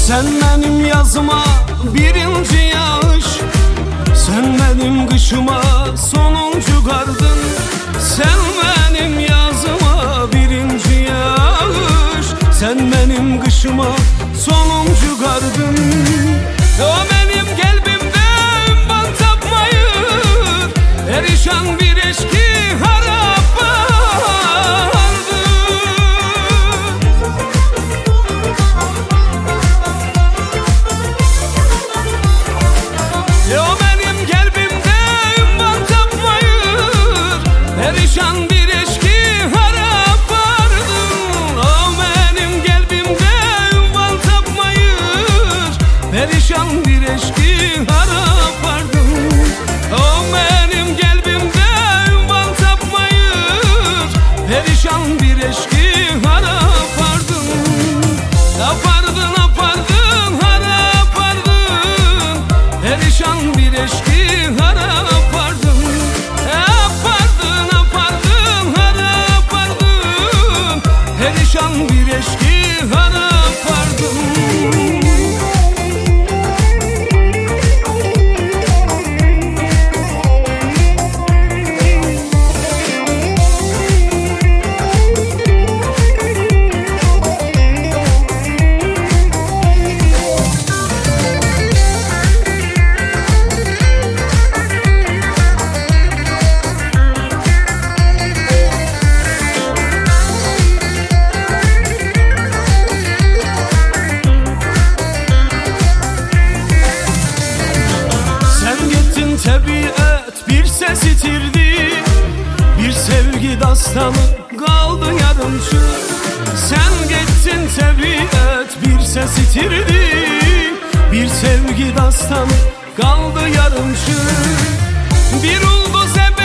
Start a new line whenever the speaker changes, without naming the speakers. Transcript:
Sen benim yazıma birinci yağış, sen benim kışıma sonuncu kardın. Sen benim yazıma birinci yağış, sen benim kışıma sonuncu kardın. O benim kalbimde ümman tapmayır, perişan bir eşki harap vardı. O benim kalbimde ümman tapmayır, perişan bir eşki harap vardı. O benim kalbimde ümman tapmayır, perişan bir eşki harap vardı. O benim kalbimde ümman tapmayır, perişan bir eşki harap vardı. Apardın apardın harap vardın, perişan bir eşki harap vardın. Apardın apardın harap vardın, perişan bir eşki harap vardın. Tabiat bir ses itirdi, bir sevgi dastanı kaldı yarımçı. Sen gittin tabiat bir ses itirdi, bir sevgi dastanı kaldı yarımçı. Bir ulduz hep